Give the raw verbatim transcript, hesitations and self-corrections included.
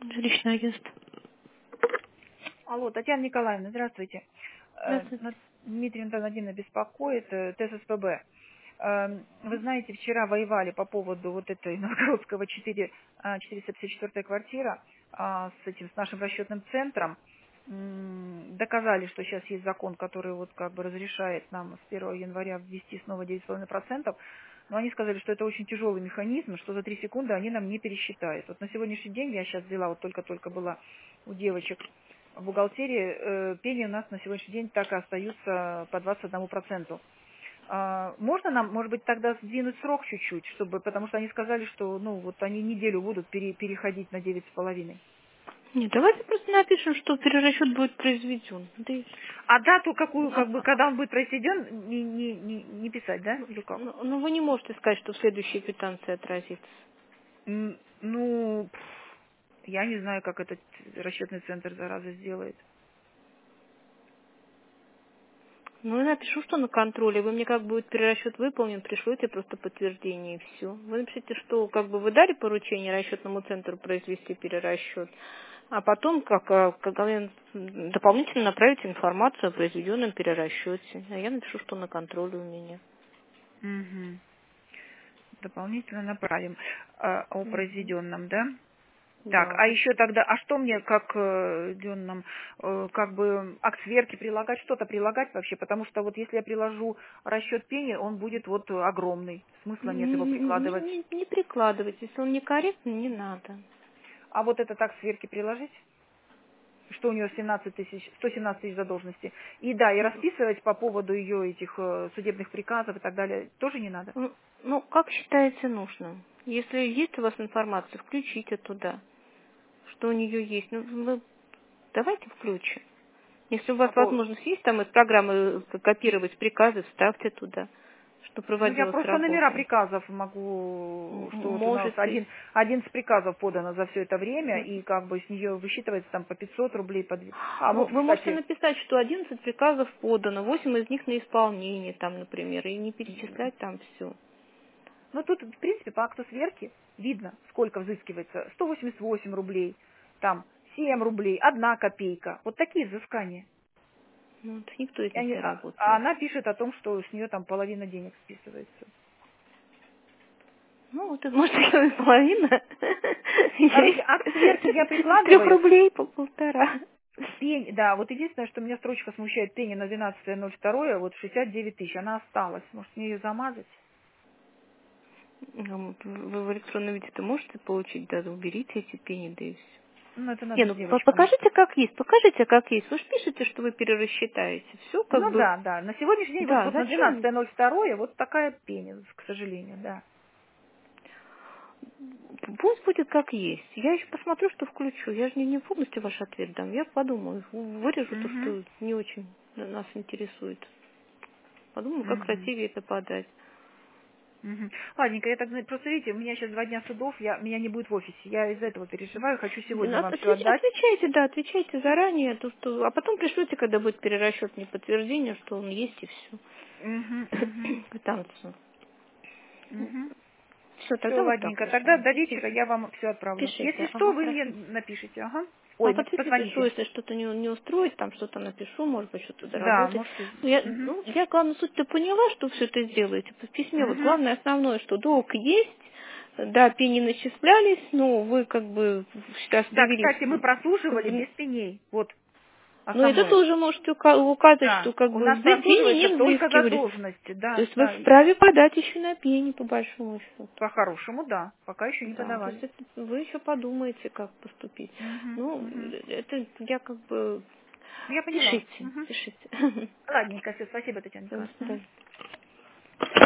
Жилищное агентство. Алло, Татьяна Николаевна, здравствуйте. Э, Здравствуйте. нас Дмитрий Антонович беспокоит, э, ТССПБ. Э, Вы знаете, вчера воевали по поводу вот этой Новгородского четыре, а, четыреста пятьдесят четвёртая квартира а, с этим, с нашим расчетным центром. М, Доказали, что сейчас есть закон, который вот как бы разрешает нам с первого января ввести снова девять с половиной процентов. Но они сказали, что это очень тяжелый механизм, что за три секунды они нам не пересчитают. Вот на сегодняшний день я сейчас взяла, вот только-только была у девочек в бухгалтерии, э, пени у нас на сегодняшний день так и остаются по двадцать одному проценту. А, можно нам, может быть, тогда сдвинуть срок чуть-чуть, чтобы, потому что они сказали, что ну вот они неделю будут пере- переходить на девять с половиной. Нет, давайте просто напишем, что перерасчет будет произведен. Да и всё. А дату какую, А, как бы, когда он будет произведен, не, не, не, не писать, да, или как? Ну, ну, вы не можете сказать, что в следующей квитанции отразится. М, Ну, пф, я не знаю, как этот расчетный центр, зараза, сделает. Ну, я напишу, что на контроле. Вы мне как будет перерасчет выполнен, пришлете просто подтверждение и все. Вы напишите, что как бы вы дали поручение расчетному центру произвести перерасчет, а потом как, а, как говорят, дополнительно направите информацию о произведенном перерасчете. А я напишу, что на контроле у меня. Мгм. Дополнительно направим а, о Мгм. произведенном, да? Так, Да. а еще тогда, а что мне, как э, нам, э, как бы акт сверки прилагать, что-то прилагать вообще? Потому что вот если я приложу расчет пени, он будет вот э, огромный. Смысла нет его Не, прикладывать. не, не прикладывать. Если он некорректный, не надо. А вот этот акт сверки приложить? Что у нее семнадцать тысяч, сто семнадцать тысяч задолженности. И да, и расписывать по поводу ее этих э, судебных приказов и так далее тоже не надо. Ну, ну, как считаете нужным? Если есть у вас информация, включите туда, что у нее есть. Ну, вы давайте включим. Если у вас По пов- возможность есть там из программы э, копировать приказы, вставьте туда, что Ну, я проводилась просто номера работа. приказов М- могу, что вот у нас Можете. один, один с приказов подано за все это время, и как бы с нее высчитывается там по пятьсот рублей, по две. А Ну, вот, вы можете кстати, написать, что одиннадцать приказов подано, восемь из них на исполнение, там, например, и не перечислять там все. ну тут, в принципе, по акту сверки видно, сколько взыскивается. сто восемьдесят восемь рублей, там семь рублей, одна копейка. Вот такие взыскания. Ну, это никто из И них они- не а, а работает. она пишет о том, что с нее там половина денег списывается. Ну, вот это, может, и половина. Короче, акт сверки я Из трех прикладываю. рублей по полтора. Пень, да, вот единственное, что меня строчка смущает, пени на двенадцатое ноль второе, вот шестьдесят девять тысяч, она осталась. Может, мне ее замазать? Ну, вот Вы в электронном виде это можете получить, да, уберите эти пени, да и все. Ну, это Не, надо с ну по- девочками. покажите, как есть, покажите, как есть. Вы же пишете, что вы перерасчитаете. Все как Ну бы, да, да, на сегодняшний день вот, да, вот на зачем? двенадцатое ноль второе вот такая пени, к сожалению, да. Пусть будет как есть. Я еще посмотрю, что включу. Я же не, не полностью ваш ответ дам. Я подумаю, вырежу то, Угу, что не очень нас интересует. Подумаю, как угу, красивее это подать. угу. Ладненько, я так, знаю, просто видите, у меня сейчас два дня судов, я, меня не будет в офисе. Я из-за этого переживаю, хочу Ну, сегодня от- вам все отвеч- отдать. Отвечайте, да, отвечайте заранее, то, что, а потом пришлете, когда будет перерасчет, мне подтверждение, что он есть и все. Угу, угу, Квитанцию. угу. Все, Все, тогда вот так ладненько, тогда решаем. до вечера я вам все отправлю. Если Пишите. что, Ага, вы мне хорошо. напишите, ага. А Ой, в нап- ответе пишу, позвоните. если что-то не, не устроит, там что-то напишу, может быть, что-то Да, доработать. можете. Ну, я, Угу. ну, я, главное, суть-то поняла, что все это сделаете. В письме вот Угу. главное, основное, что долг есть, да, пени начислялись, но вы как бы сейчас Да, привели кстати, мы как прослушивали бы. без пеней. Вот Но это основное. тоже можете ука- указать, Да, что как у бы нас взы- пени прослушивается не только взыскивались. задолженности. То Да, есть вы да. вправе подать еще на пени, по большому счету. По-хорошему, да. Пока еще не Да, то подавали. есть это вы еще подумаете, как поступить. Угу, Ну, угу. это я как бы... Я поняла. Пишите, Угу. пишите. Ладненько, все, спасибо, Татьяна До Николаевна. Мгм. свидания.